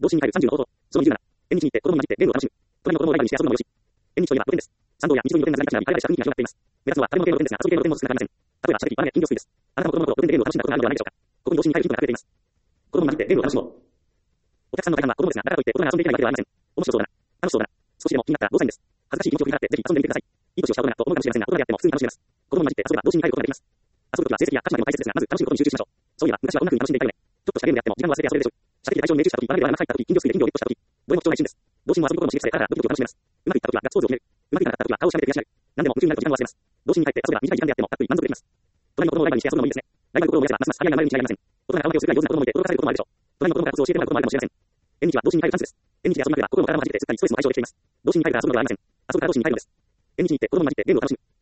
童心に入る30の方法。その27。縁日に行って子供に混じってゲームを楽しむ。隣の子供をライバルにして遊ぶのもよし。縁日といえば露天です。参道や日常に露天がずらり立ち並び、海外した雰囲気が広がっています。目立つのは食べ物系の露天ですが、遊び系の露天も少なくありません。例えば、射的、バネ、金魚すくいです。あなたも子供の頃露天でゲームを楽しんだことがあるのではないでしょうか。ここに童心に入るヒントが隠れています。子供に混じってゲームを楽しもう。お客さんの大半は子供ですが、だからといって大人が遊んでいけないわけではありません。面白そうだな。楽しそうだな。少しでも気になったら5歳です。恥ずかしい気持ちを振り払ってぜひ遊んでみてください。いい年をした大人と思うかもしれませんが、大人であっても普通に楽しめます。子供に混じって遊べば童心に入ることができます。遊ぶときは成績や勝ち負けも大切ですが、まず楽しむことに集中しましょう。そういえば、昔はこんな風に楽しんでいたよね。ちょっとしたゲームであっても時間を忘れて遊べるでしょう。射的で対象に命中したとき、バナナでバナナが入ったとき、金魚すくいで金魚をゲットしたとき、どれも貴重な一瞬です。童心も遊ぶことの刺激され、体がドキドキ楽しめます。うまくいったときはガッツポーズを決める。うまくいかなかったときは顔をしかめて悔しがる。何でも夢中になると時間を忘れます。童心に入って遊べば短い時間であってもたっぷり満足できます。隣の子供をライバルにして遊ぶのもいいですね。ライバル心を燃やせばますます張り合いが生まれるに違いありません。大人が上手をするが上手な子供もいて驚かされることもあるでしょう。隣の子供がコツを教えてもらうこともあるかもしれません。縁日は童心に入るチャンスです。縁日で遊びまくれば心も体も弾けてすっかりストレスも解消できています。童心に入るから遊ぶのではありません。遊ぶから童心に入るのです。縁日に行って子供に混じってゲームを楽しむ。